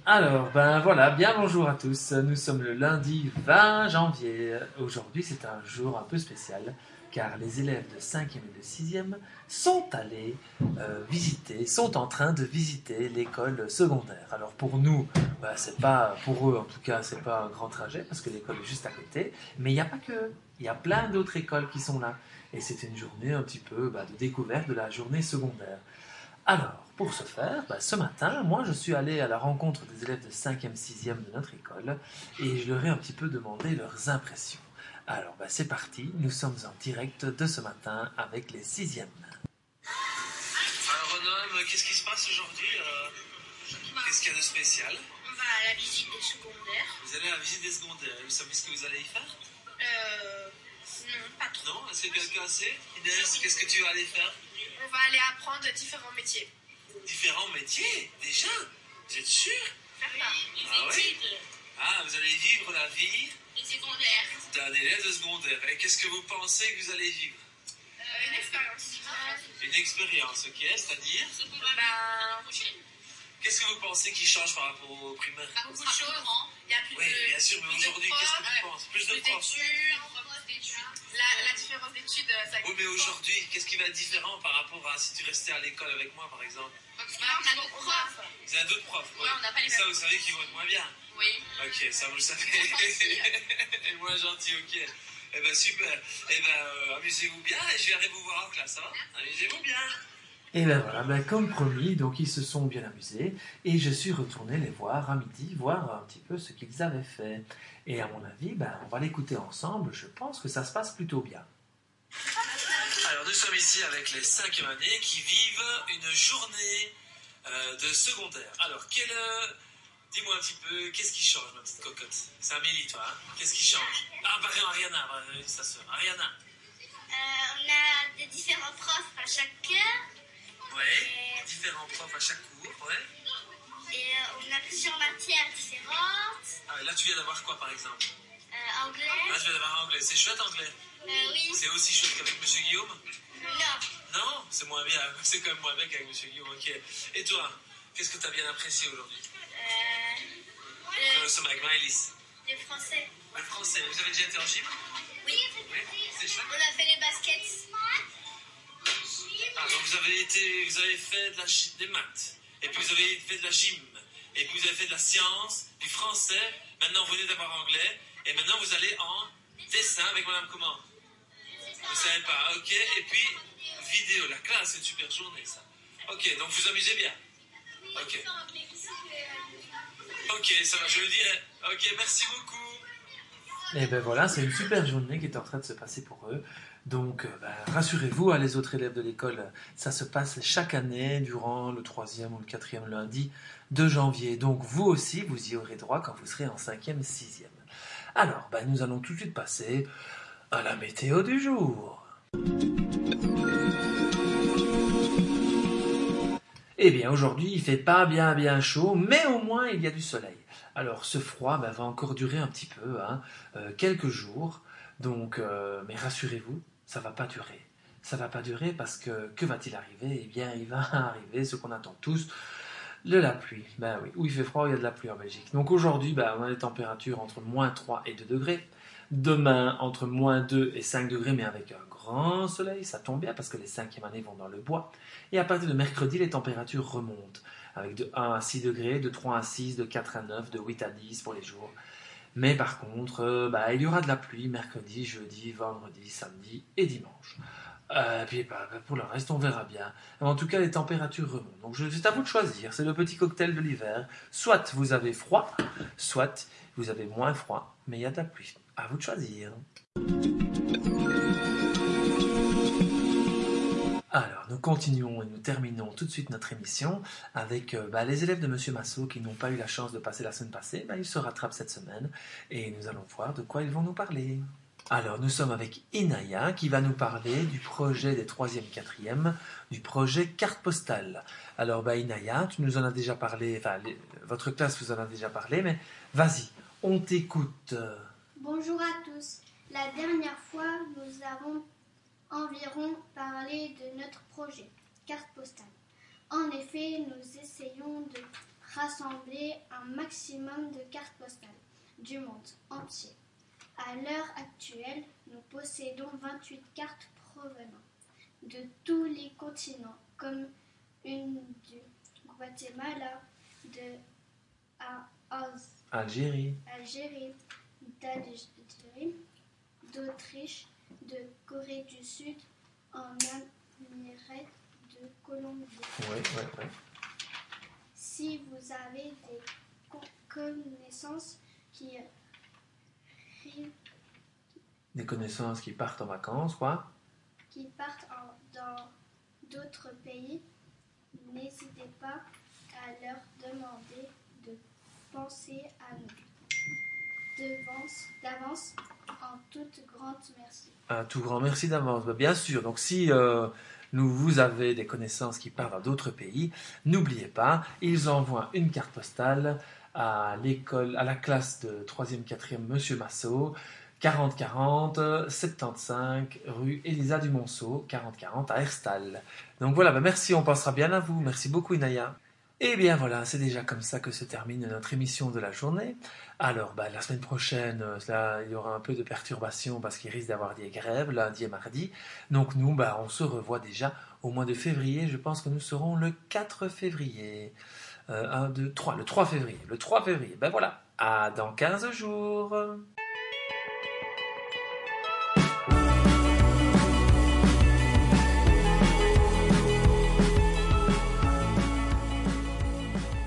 Alors, ben voilà, bien bonjour à tous. Nous sommes le lundi 20 janvier. Aujourd'hui, c'est un jour un peu spécial car les élèves de 5e et de 6e sont allés sont en train de visiter l'école secondaire. Alors pour nous, ben, c'est pas, pour eux en tout cas, c'est pas un grand trajet parce que l'école est juste à côté. Mais il n'y a pas que, il y a plein d'autres écoles qui sont là. Et c'est une journée un petit peu de découverte de la journée secondaire. Alors, pour ce faire, ce matin, moi je suis allé à la rencontre des élèves de 5e, 6e de notre école et je leur ai un petit peu demandé leurs impressions. Alors, c'est parti, nous sommes en direct de ce matin avec les 6e. Alors, Renom, qu'est-ce qui se passe aujourd'hui Qu'est-ce qu'il y a de spécial? On va à la visite des secondaires. Vous allez à la visite des secondaires. Vous savez ce que vous allez y faire? Non, pas trop. Non? Est-ce que quelqu'un sait? Inès, qu'est-ce que tu vas aller faire? On va aller apprendre différents métiers. Différents métiers? Déjà? Vous êtes sûr? Oui, Ah oui? Ah, vous allez vivre la vie les secondaires. d'un élève de secondaire. Et qu'est-ce que vous pensez que vous allez vivre? Une expérience. Une expérience, ok? C'est-à-dire? Qu'est-ce que vous pensez qui change par rapport au primaire? Beaucoup de choses. Il y a plus Oui, de, bien sûr, mais plus aujourd'hui, de qu'est-ce que profs, tu penses? Plus de plus profs? d'études. La différence d'études, ça Oui, mais aujourd'hui, qu'est-ce qui va être différent par rapport à si tu restais à l'école avec moi, par exemple? on a d'autres profs. Vous avez d'autres profs? Ouais, on n'a pas les Et ça, mêmes vous savez qu'ils vont être moins bien? Oui. Ok, ça vous le savez. Moins gentil, ok. Eh ben super. Eh ben amusez-vous bien et je viendrai vous voir en classe, ça va? Amusez-vous bien. Et ben voilà, comme promis, donc ils se sont bien amusés et je suis retourné les voir à midi, voir un petit peu ce qu'ils avaient fait. Et à mon avis, on va l'écouter ensemble, je pense que ça se passe plutôt bien. Alors nous sommes ici avec les 5e années qui vivent une journée de secondaire. Alors dis-moi un petit peu, qu'est-ce qui change ma petite cocotte? C'est Amélie toi, hein? Qu'est-ce qui change? Ah bah Ariana, sa soeur. Ariana. On a des différents profs à chaque heure. Ouais, différents profs à chaque cours, ouais. Et on a plusieurs matières différentes. Ah, là tu viens d'avoir quoi par exemple? Anglais. Là tu viens d'avoir anglais, c'est chouette anglais? Oui. C'est aussi chouette qu'avec Monsieur Guillaume? Non. Non, c'est moins bien, c'est quand même moins bien qu'avec Monsieur Guillaume, ok. Et toi, qu'est-ce que tu as bien apprécié aujourd'hui? Nous sommes avec Maëlys. Le français. Le français, vous avez déjà été en gym? Oui. C'est chouette. On a fait les baskets. Ah, donc vous avez fait des maths, et puis vous avez fait de la gym, et puis vous avez fait de la science, du français, maintenant vous venez d'avoir anglais, et maintenant vous allez en dessin avec Madame comment? Vous savez pas, ok, et puis vidéo, la classe, c'est une super journée ça. Ok, donc vous amusez bien? Ok. Ok, ça va, je le dirai. Ok, merci beaucoup. Et ben voilà, c'est une super journée qui est en train de se passer pour eux. Donc, rassurez-vous, les autres élèves de l'école, ça se passe chaque année durant le 3e ou le 4e lundi de janvier. Donc, vous aussi, vous y aurez droit quand vous serez en 5e, 6e. Alors, nous allons tout de suite passer à la météo du jour. Eh bien, aujourd'hui, il fait pas bien chaud, mais au moins, il y a du soleil. Alors, ce froid va encore durer un petit peu, quelques jours. Donc, mais rassurez-vous, ça va pas durer. Ça va pas durer parce que va-t-il arriver? Eh bien, il va arriver ce qu'on attend tous, de la pluie. Ben oui, où il fait froid, il y a de la pluie en Belgique. Donc aujourd'hui, on a des températures entre moins 3 et 2 degrés. Demain, entre moins 2 et 5 degrés, mais avec un grand soleil, ça tombe bien parce que les 5e années vont dans le bois. Et à partir de mercredi, les températures remontent, avec de 1 à 6 degrés, de 3 à 6, de 4 à 9, de 8 à 10 pour les jours. Mais par contre, il y aura de la pluie mercredi, jeudi, vendredi, samedi et dimanche. Puis pour le reste, on verra bien. En tout cas, les températures remontent. Donc c'est à vous de choisir. C'est le petit cocktail de l'hiver. Soit vous avez froid, soit vous avez moins froid, mais il y a de la pluie. À vous de choisir. Alors, nous continuons et nous terminons tout de suite notre émission avec les élèves de Monsieur Massot qui n'ont pas eu la chance de passer la semaine passée. Ils se rattrapent cette semaine et nous allons voir de quoi ils vont nous parler. Alors, nous sommes avec Inaya qui va nous parler du projet des 3e, 4e, du projet carte postale. Alors, Inaya, tu nous en as déjà parlé, votre classe vous en a déjà parlé, mais vas-y, on t'écoute. Bonjour à tous. La dernière fois, nous avons environ parlé de notre projet, carte postale. En effet, nous essayons de rassembler un maximum de cartes postales du monde entier. À l'heure actuelle, nous possédons 28 cartes provenant de tous les continents, comme une du Guatemala, Algérie, d'Algérie, d'Autriche, de Corée du Sud, en Amérique de Colombie. oui. Si vous avez des connaissances Des connaissances qui partent en vacances, quoi. qui partent dans d'autres pays, n'hésitez pas à leur demander de penser à nous. D'avance, en toute grande merci. Un tout grand merci d'avance, bien sûr. Donc si vous avez des connaissances qui partent à d'autres pays, n'oubliez pas, ils envoient une carte postale à l'école, à la classe de 3e, 4e, Monsieur Massot, 4040 75 rue Elisa du Monceau, 4040 à Herstal. Donc voilà, merci, on pensera bien à vous. Merci beaucoup Inaya. Et bien voilà, c'est déjà comme ça que se termine notre émission de la journée. Alors la semaine prochaine, il y aura un peu de perturbation parce qu'il risque d'avoir des grèves lundi et mardi. Donc nous, on se revoit déjà au mois de février. Je pense que nous serons le 4 février. 1, 2, 3, le 3 février. Le 3 février, voilà. À dans 15 jours.